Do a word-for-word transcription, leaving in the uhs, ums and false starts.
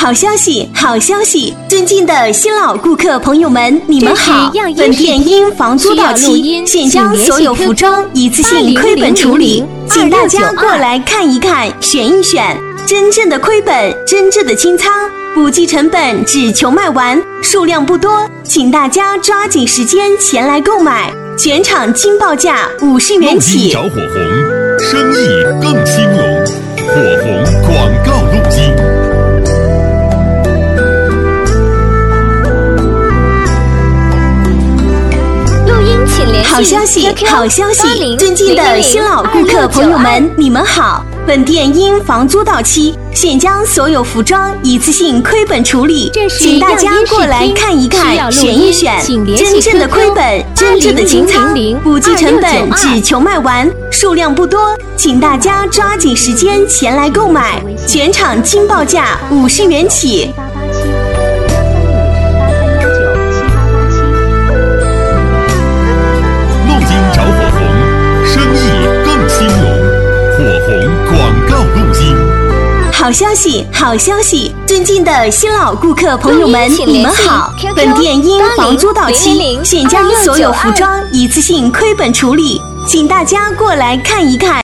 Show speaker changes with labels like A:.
A: 好消息，好消息！尊敬的新老顾客朋友们，你们好！本店因房租到期，现将所有服装一次性亏本处理，请大家过来看一看，选一选，真正的亏本，真正的清仓，不计成本，只求卖完，数量不多，请大家抓紧时间前来购买，全场惊报价五十元起。
B: 找火红，生意更兴隆。火红广告录机。
A: 好消息，好消息！尊敬的新老顾客朋友们，你们好！本店因房租到期，现将所有服装一次性亏本处理，请大家过来看一看，选一选，真正的亏本，真正的清仓，不计成本，只求卖完，数量不多，请大家抓紧时间前来购买，全场惊报价五十元起。
B: 找火红，生意更兴隆。火红广告录机。
A: 好消息，好消息！尊敬的新老顾客朋友们，你们好！本店因房租到期，现将所有服装一次性亏本处理，请大家过来看一看。